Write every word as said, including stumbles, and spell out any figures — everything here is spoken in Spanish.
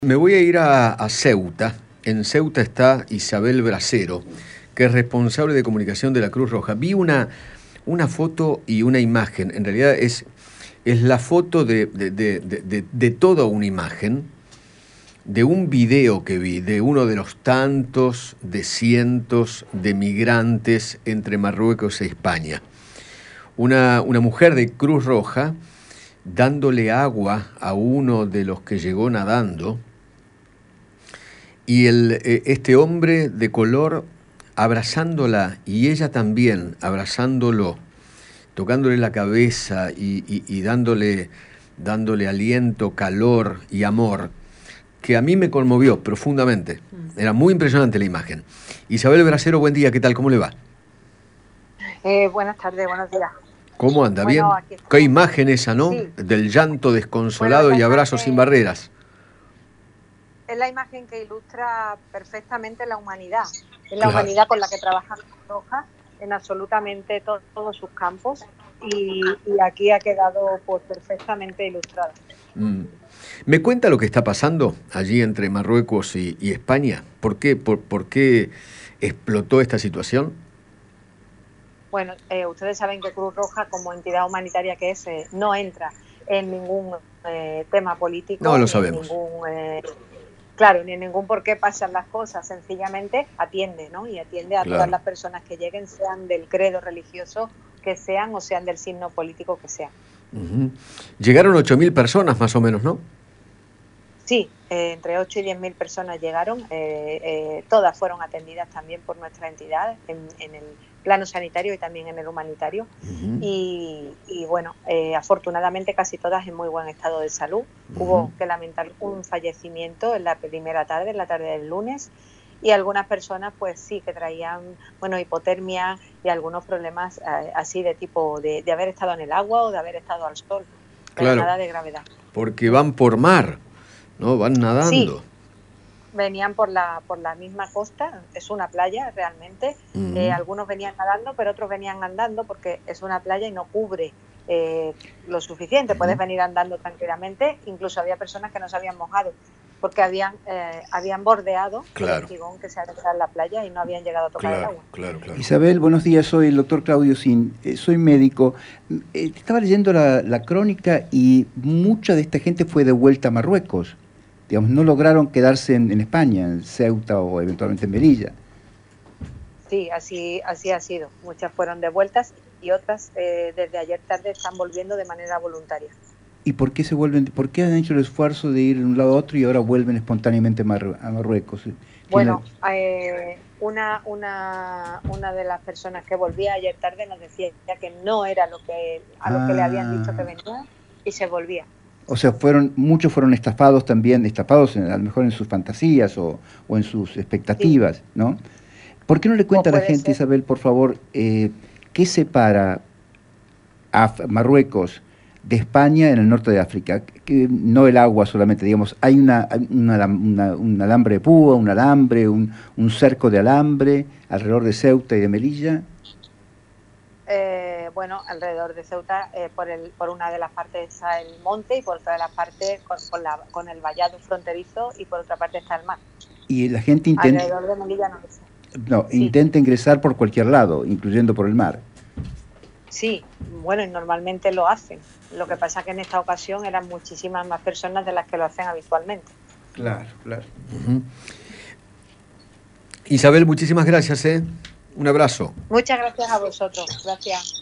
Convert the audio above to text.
Me voy a ir a, a Ceuta. En Ceuta está Isabel Bracero, que es responsable de comunicación de la Cruz Roja. Vi una, una foto y una imagen. En realidad es, es la foto de, de, de, de, de toda una imagen, de un video que vi, de uno de los tantos de cientos de migrantes entre Marruecos e España. Una, una mujer de Cruz Roja dándole agua a uno de los que llegó nadando. Y el, eh, este hombre de color abrazándola y ella también abrazándolo, tocándole la cabeza y, y, y dándole, dándole aliento, calor y amor, que a mí me conmovió profundamente. Era muy impresionante la imagen. Isabel Bracero, buen día, ¿qué tal? ¿Cómo le va? Eh, buenas tardes, buenos días. ¿Cómo anda? Bueno, ¿Bien? Qué imagen esa, ¿no? Sí. Del llanto desconsolado Bueno, y abrazos sin barreras. Es la imagen que ilustra perfectamente la humanidad. Es la Claro. humanidad con la que trabaja Cruz Roja en absolutamente to todos sus campos y, y aquí ha quedado pues perfectamente ilustrada. Mm. ¿Me cuenta lo que está pasando allí entre Marruecos y, y España? ¿Por qué, por, por qué explotó esta situación? Bueno, eh, ustedes saben que Cruz Roja, como entidad humanitaria que es, eh, no entra en ningún eh, tema político. No, lo ni sabemos. En ningún, eh, claro, ni en ningún por qué pasan las cosas. Sencillamente atiende, ¿no? Y atiende a Claro. todas las personas que lleguen, sean del credo religioso que sean o sean del signo político que sean. Uh-huh. Llegaron ocho mil personas más o menos, ¿no? Sí, eh, entre ocho y diez mil personas llegaron, eh, eh, todas fueron atendidas también por nuestra entidad en, en el plano sanitario y también en el humanitario. Uh-huh. y, y bueno, eh, afortunadamente casi todas en muy buen estado de salud. Uh-huh. Hubo que lamentar un fallecimiento en la primera tarde, en la tarde del lunes, y algunas personas pues sí que traían, bueno, hipotermia y algunos problemas eh, así de tipo de, de haber estado en el agua o de haber estado al sol, pero claro, nada de gravedad. Porque van por mar, ¿no? Van nadando. Sí, venían por la por la misma costa, es una playa realmente. Uh-huh. eh, algunos venían nadando, pero otros venían andando porque es una playa y no cubre eh, lo suficiente. Uh-huh. Puedes venir andando tranquilamente, incluso había personas que no se habían mojado porque habían eh, habían bordeado claro. el espigón que se adentra en la playa y no habían llegado a tocar claro, el agua. Claro, claro. Isabel, buenos días, soy el doctor Claudio Sin, eh, soy médico. Eh, estaba leyendo la, la crónica y mucha de esta gente fue de vuelta a Marruecos. Digamos, no lograron quedarse en, en España, en Ceuta o eventualmente en Melilla. Sí, así, así ha sido. Muchas fueron devueltas y otras eh, desde ayer tarde están volviendo de manera voluntaria. ¿Y por qué se vuelven, por qué han hecho el esfuerzo de ir de un lado a otro y ahora vuelven espontáneamente a Marruecos? Bueno, eh, una, una, una de las personas que volvía ayer tarde nos decía que no era lo que, a lo ah. que le habían dicho que venía y se volvía. O sea, fueron muchos fueron estafados también, estafados en, a lo mejor en sus fantasías o, o en sus expectativas, sí. ¿no? ¿Por qué no le cuenta a la gente, ser. Isabel, por favor, eh, qué separa a Marruecos de España en el norte de África? Que no el agua solamente, digamos, hay una, una, una, un alambre de púa, un alambre, un, un cerco de alambre alrededor de Ceuta y de Melilla. Eh, bueno, alrededor de Ceuta, eh, por, el, por una de las partes está el monte y por otra de las partes con, con, la, con el vallado fronterizo y por otra parte está el mar. Y la gente intenta... Alrededor de Melilla no lo sé. No, sí. Intenta ingresar por cualquier lado, incluyendo por el mar. Sí, bueno, y normalmente lo hacen. Lo que pasa es que en esta ocasión eran muchísimas más personas de las que lo hacen habitualmente. Claro, claro. Uh-huh. Isabel, muchísimas gracias, ¿eh? Un abrazo. Muchas gracias a vosotros. Gracias.